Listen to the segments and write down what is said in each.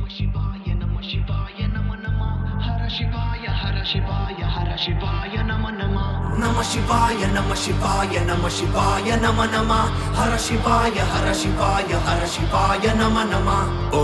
శివాయ నమ శివాయ నమ నమ హర శివాయ హర శివాయ హర శివాయ నమ నమ నమ శివాయ నమ శివాయ నమ శివాయ నమ నమ హర శివాయ హర శివాయ హర శివాయ నమ నమ ఓ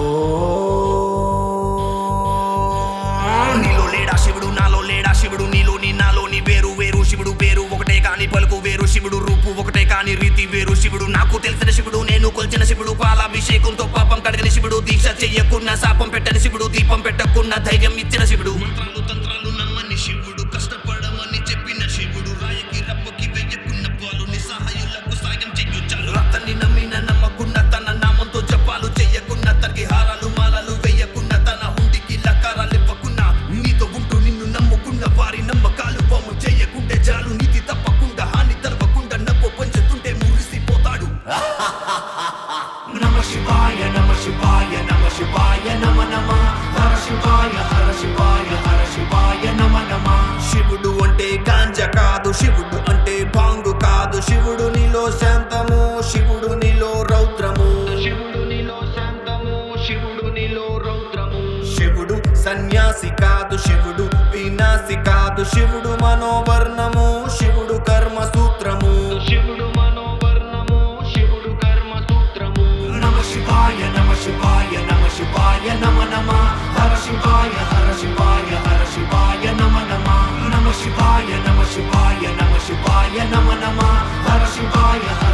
నీలో లేడా శివుడు నాలో లేడా శివుడు నీలోని నాలోని వేరు వేరు శివుడు పేరు ఒకటే కాని పలుకు వేరు శివుడు రూపు ఒకటే కాని రీతి వేరు శివుడు నాకు తెలిసిన శివుడు నేను కొల్చిన శివుడు పాలాభిషేకంతో పాపం కడగని శివుడు దీక్ష చెయ్యకున్న శాపం పెట్టని శివుడు దీపం పెట్టకున్న ధైర్యం ఇచ్చిన శివుడు మంత్రాలు తంత్రాలు నమ్మని శివుడు కష్టపడమని చెప్పిన శివుడు రాయకి రప్పకి వెయ్యకున్న పాలు నిస్సహాయులకు సాయం చెయ్యొచ్చాలు అతన్ని నమ్మిన నమ్మకున్న తన నామంతో జపాలు చెయ్యకున్న తనకి హారాలు మాలలు వెయ్యకున్న తన హుండికి లకారాలు ఇవ్వకున్న నీతో ఉంటూ నిన్ను నమ్ముకున్న వారి నమ్మకాలు పాము చెయ్యకుంటే చాలు నీతి తప్పకుండా హాని తలవకుండా నవ్వు పంచుతుంటే మురిసిపోతాడు నమ శివాయ నమ శివాయ నమ శివాయ నమ నమ హర శివాయ హర శివాయ హర శివాయ నమ నమ శివుడు అంటే గాంజ కాదు శివుడు అంటే భాంగు కాదు శివుడు నీలో శాంతము శివుడు నీలో రౌద్రము శివుడు నీలో శాంతము శివుడు నీలో రౌద్రము శివుడు సన్యాసి కాదు శివుడు వినాశి కాదు శివుడు మనోవర్ణము శివుడు కర్మ సూత్రము శివుడు మనోవర్ణము శివుడు కర్మ సూత్రము నమ శివాయ నమ శివాయ నమ శివాయ నమ నమ హర శివాయ హర శివాయ హర శివాయ నమ నమ నమ శివాయ నమ శివాయ నమ శివాయ నమ నమ హర శివాయ